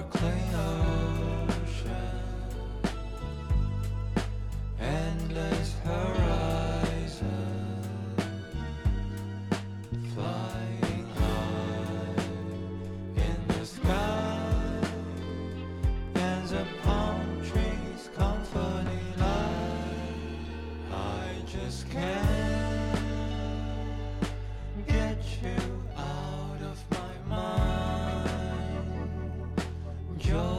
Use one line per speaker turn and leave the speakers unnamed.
sparkling ocean, endless horizon, flying high in the sky, and the palm trees comfortably lie. I just can't get you out of my mind. Joy